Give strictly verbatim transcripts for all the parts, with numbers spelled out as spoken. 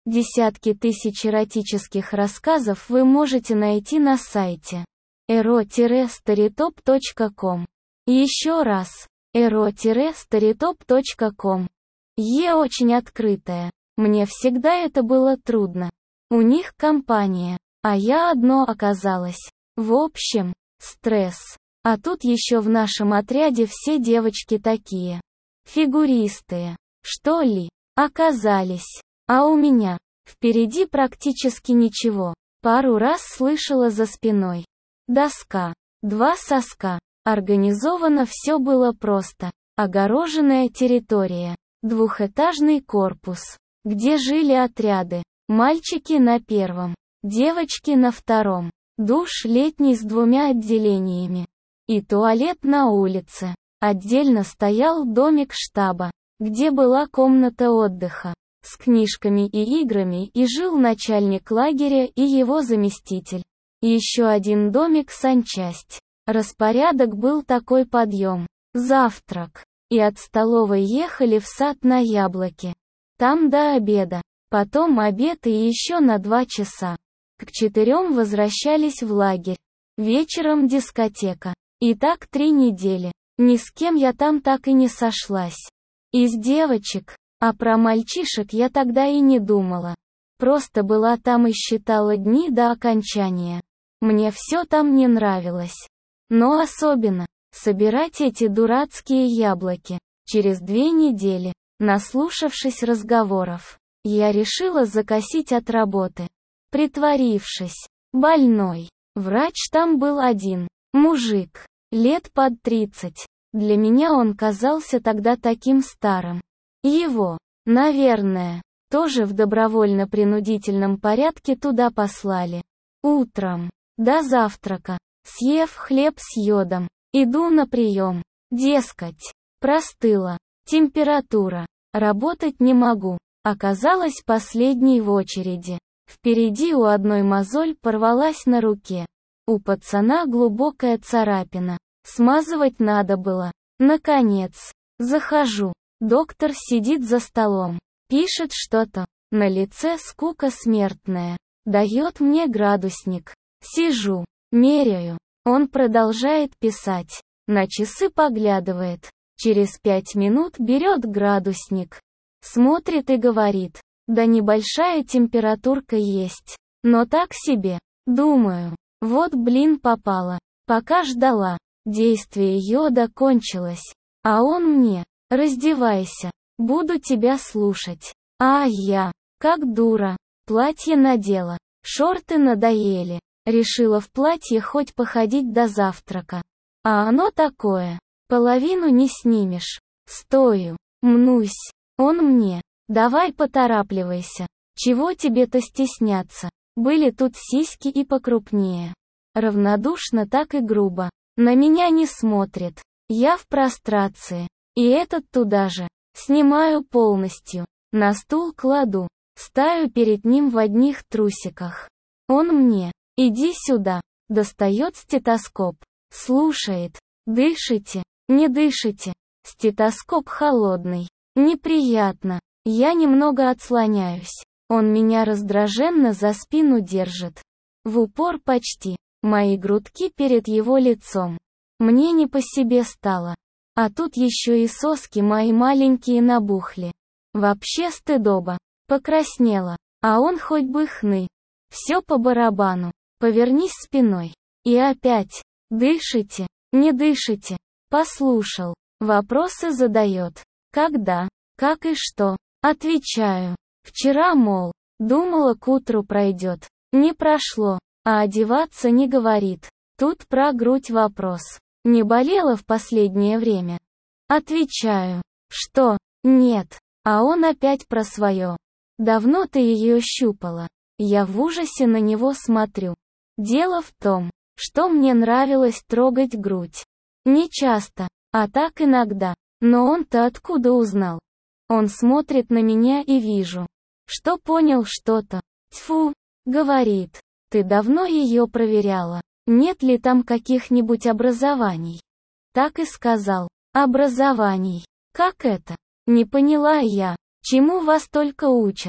Десятки тысяч эротических рассказов вы можете найти на сайте эро старитоп точка ком. Еще раз, эро старитоп точка ком. Е очень открытая. Мне всегда это было трудно. У них компания, а я одно оказалась. В общем, стресс. А тут еще в нашем отряде все девочки такие. Фигуристые, что ли, оказались. А у меня впереди практически ничего. Пару раз слышала за спиной. Доска, два соска. Организовано все было просто. Огороженная территория, двухэтажный корпус, где жили отряды. Мальчики на первом, девочки на втором. Душ летний с двумя отделениями. И туалет на улице. Отдельно стоял домик штаба, где была комната отдыха, с книжками и играми, и жил начальник лагеря и его заместитель. Еще один домик санчасть. Распорядок был такой: подъем, завтрак, и от столовой ехали в сад на яблоки. Там до обеда, потом обед и еще на два часа. К четырем возвращались в лагерь. Вечером дискотека. И так три недели. Ни с кем я там так и не сошлась. Из девочек, а про мальчишек я тогда и не думала. Просто была там и считала дни до окончания. Мне все там не нравилось. Но особенно, собирать эти дурацкие яблоки. Через две недели, наслушавшись разговоров, я решила закосить от работы. Притворившись больной. Врач там был один. Мужик. Лет под тридцать. Для меня он казался тогда таким старым. Его, наверное, тоже в добровольно-принудительном порядке туда послали. Утром, до завтрака, съев хлеб с йодом, иду на прием. Дескать, простыла, температура, работать не могу. Оказалась последней в очереди. Впереди у одной мозоль порвалась на руке. У пацана глубокая царапина. Смазывать надо было. Наконец, захожу. Доктор сидит за столом. Пишет что-то. На лице скука смертная. Дает мне градусник. Сижу. Меряю. Он продолжает писать. На часы поглядывает. Через пять минут берет градусник. Смотрит и говорит. Да небольшая температурка есть. Но так себе. Думаю. Вот блин попало. Пока ждала. Действие йода кончилось. А он мне. Раздевайся. Буду тебя слушать. А я. Как дура. Платье надела. Шорты надоели. Решила в платье хоть походить до завтрака. А оно такое. Половину не снимешь. Стою. Мнусь. Он мне. Давай поторапливайся. Чего тебе-то стесняться? Были тут сиськи и покрупнее. Равнодушно так и грубо. На меня не смотрит. Я в прострации. И этот туда же. Снимаю полностью. На стул кладу. Стою перед ним в одних трусиках. Он мне. Иди сюда. Достает стетоскоп. Слушает. Дышите. Не дышите. Стетоскоп холодный. Неприятно. Я немного отслоняюсь. Он меня раздраженно за спину держит. В упор почти. Мои грудки перед его лицом. Мне не по себе стало. А тут еще и соски мои маленькие набухли. Вообще стыдоба. Покраснела. А он хоть бы хны. Все по барабану. Повернись спиной. И опять. Дышите. Не дышите. Послушал. Вопросы задает. Когда? Как и что? Отвечаю. Вчера, мол, думала, к утру пройдет. Не прошло. А одеваться не говорит. Тут про грудь вопрос. Не болела в последнее время? Отвечаю. Что? Нет. А он опять про свое. Давно ты ее щупала? Я в ужасе на него смотрю. Дело в том, что мне нравилось трогать грудь. Не часто, а так иногда. Но он-то откуда узнал? Он смотрит на меня и вижу, что понял что-то. Тьфу, говорит. Ты давно ее проверяла? Нет ли там каких-нибудь образований? Так и сказал. Образований. Как это? Не поняла я. Чему вас только учат?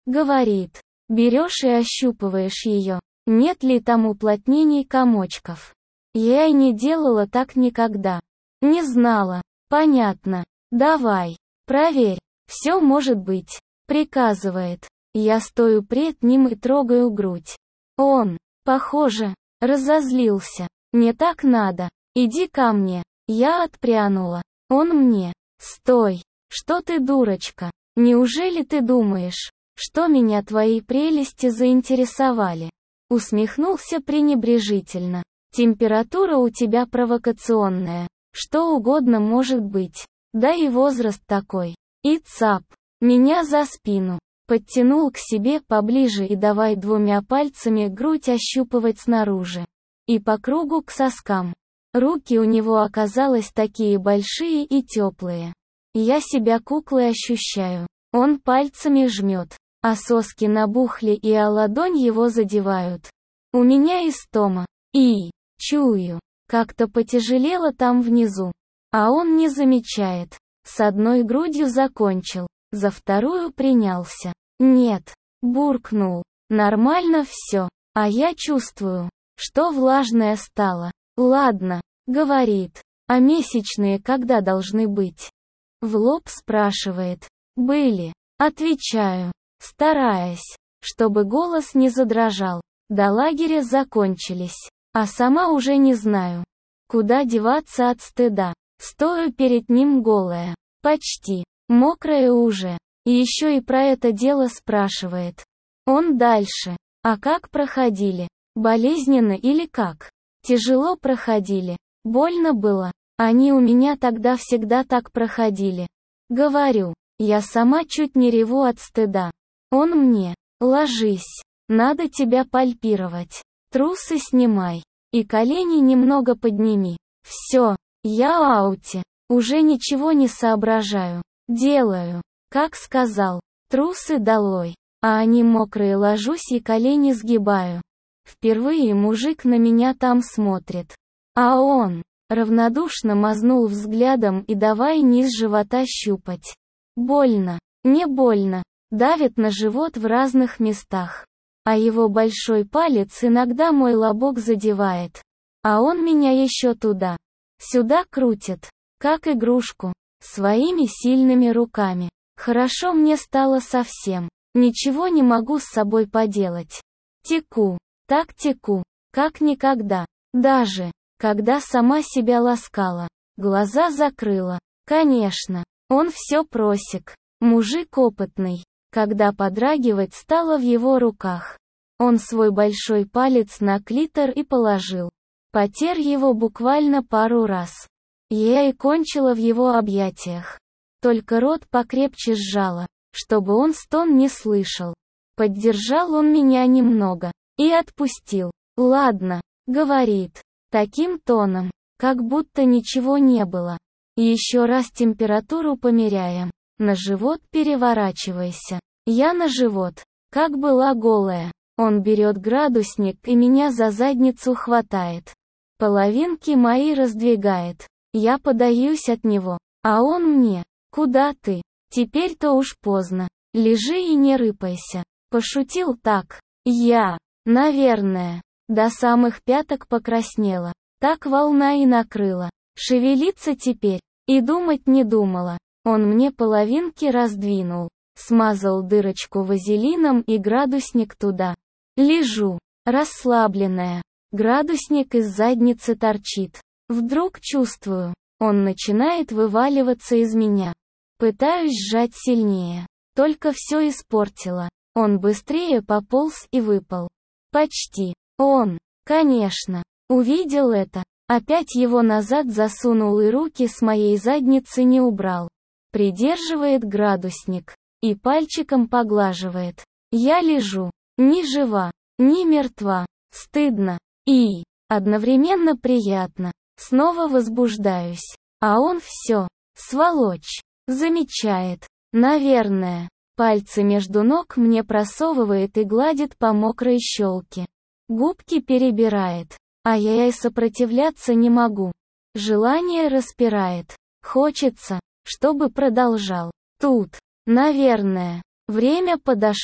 говорит. Берешь и ощупываешь ее, нет ли там уплотнений комочков. Я и не делала так никогда. Не знала. Понятно. Давай. Проверь. Все может быть. Приказывает. Я стою пред ним и трогаю грудь. Он, похоже, разозлился. Не так надо. Иди ко мне. Я отпрянула. Он мне. Стой. Что ты, дурочка? Неужели ты думаешь, что меня твои прелести заинтересовали? Усмехнулся пренебрежительно. Температура у тебя провокационная. Что угодно может быть. Да и возраст такой. И цап. Меня за спину. Подтянул к себе поближе и давай двумя пальцами грудь ощупывать снаружи. И по кругу к соскам. Руки у него оказалось такие большие и теплые. Я себя куклой ощущаю. Он пальцами жмет, а соски набухли и о ладонь его задевают. У меня истома. И, чую, как-то потяжелело там внизу. А он не замечает. С одной грудью закончил, за вторую принялся. Нет, буркнул. Нормально все. А я чувствую, что влажная стала. Ладно, говорит. А месячные когда должны быть? В лоб спрашивает. Были. Отвечаю, стараясь, чтобы голос не задрожал. До лагеря закончились. А сама уже не знаю, куда деваться от стыда. Стою перед ним голая. Почти. Мокрая уже. И еще и про это дело спрашивает. Он дальше. А как проходили? Болезненно или как? Тяжело проходили. Больно было. Они у меня тогда всегда так проходили. Говорю. Я сама чуть не реву от стыда. Он мне. Ложись. Надо тебя пальпировать. Трусы снимай. И колени немного подними. Все. Я в ауте. Уже ничего не соображаю. Делаю. Как сказал. Трусы долой. А они мокрые, ложусь и колени сгибаю. Впервые мужик на меня там смотрит. А он равнодушно мазнул взглядом и давай низ живота щупать. Больно. Не больно. Давит на живот в разных местах. А его большой палец иногда мой лобок задевает. А он меня еще туда. Сюда крутит. Как игрушку. Своими сильными руками. Хорошо мне стало совсем. Ничего не могу с собой поделать. Теку. Так теку. Как никогда. Даже, когда сама себя ласкала. Глаза закрыла. Конечно. Он все просек. Мужик опытный. Когда подрагивать стало в его руках. Он свой большой палец на клитор и положил. Потер его буквально пару раз. Я и кончила в его объятиях. Только рот покрепче сжала, чтобы он стон не слышал. Поддержал он меня немного. И отпустил. Ладно, говорит. Таким тоном, как будто ничего не было. Еще раз температуру померяем. На живот переворачивайся. Я на живот. Как была голая. Он берет градусник и меня за задницу хватает. Половинки мои раздвигает. Я подаюсь от него. А он мне. Куда ты? Теперь-то уж поздно. Лежи и не рыпайся. Пошутил так. Я. Наверное. До самых пяток покраснела. Так волна и накрыла. Шевелиться теперь. И думать не думала. Он мне половинки раздвинул. Смазал дырочку вазелином и градусник туда. Лежу. Расслабленная. Градусник из задницы торчит. Вдруг чувствую. Он начинает вываливаться из меня. Пытаюсь сжать сильнее. Только все испортила. Он быстрее пополз и выпал. Почти. Он. Конечно. Увидел это. Опять его назад засунул и руки с моей задницы не убрал. Придерживает градусник. И пальчиком поглаживает. Я лежу. Ни жива, ни мертва. Стыдно. И одновременно приятно. Снова возбуждаюсь. А он все. Сволочь. Замечает. Наверное. Пальцы между ног мне просовывает и гладит по мокрой щелке. Губки перебирает. А я и сопротивляться не могу. Желание распирает. Хочется, чтобы продолжал. Тут, наверное, время подошло.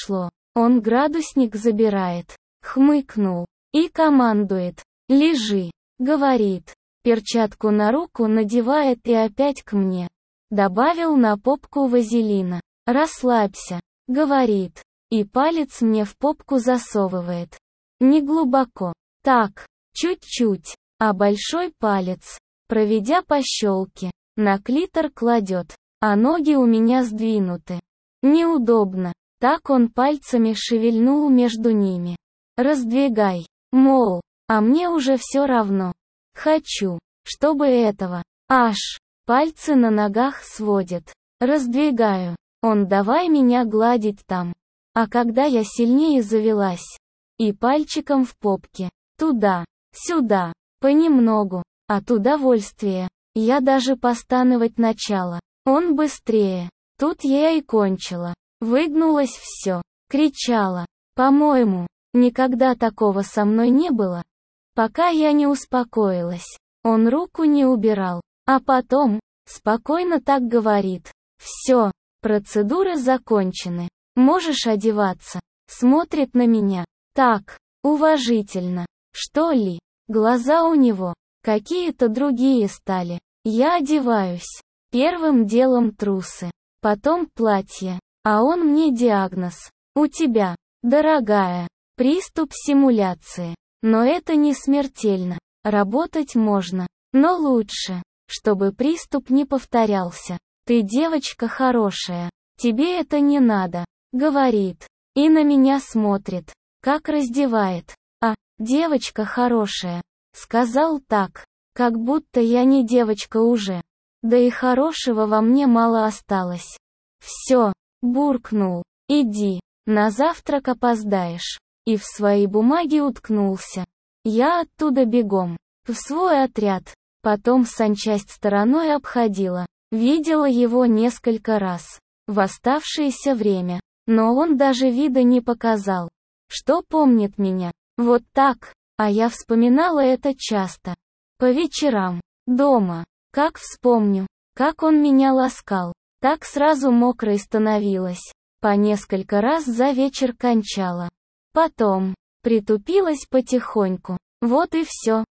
Он градусник забирает. Хмыкнул. И командует. Лежи. Говорит. Перчатку на руку надевает и опять к мне. Добавил на попку вазелина. Расслабься. Говорит. И палец мне в попку засовывает. Не глубоко. Так. Чуть-чуть. А большой палец, проведя по щелке, на клитор кладет. А ноги у меня сдвинуты. Неудобно. Так он пальцами шевельнул между ними. Раздвигай. Мол, а мне уже все равно. Хочу, чтобы этого. Аж. Пальцы на ногах сводит. Раздвигаю. Он давай меня гладить там. А когда я сильнее завелась. И пальчиком в попке. Туда. Сюда. Понемногу. От удовольствия. Я даже постановать начала. Он быстрее. Тут я и кончила. Выгнулось все. Кричала. По-моему, никогда такого со мной не было. Пока я не успокоилась. Он руку не убирал. А потом, спокойно так говорит. Все, процедуры закончены. Можешь одеваться. Смотрит на меня. Так, уважительно. Что ли? Глаза у него какие-то другие стали. Я одеваюсь. Первым делом трусы. Потом платье. А он мне диагноз. У тебя, дорогая, приступ симуляции. Но это не смертельно. Работать можно. Но лучше, чтобы приступ не повторялся. Ты девочка хорошая. Тебе это не надо. Говорит. И на меня смотрит. Как раздевает. А, девочка хорошая. Сказал так. Как будто я не девочка уже. Да и хорошего во мне мало осталось. Все. Буркнул. Иди. На завтрак опоздаешь. И в свои бумаги уткнулся. Я оттуда бегом. В свой отряд. Потом санчасть стороной обходила. Видела его несколько раз. В оставшееся время. Но он даже вида не показал. Что помнит меня. Вот так. А я вспоминала это часто. По вечерам. Дома. Как вспомню. Как он меня ласкал. Так сразу мокрой становилась. По несколько раз за вечер кончала. Потом. Притупилась потихоньку. Вот и все.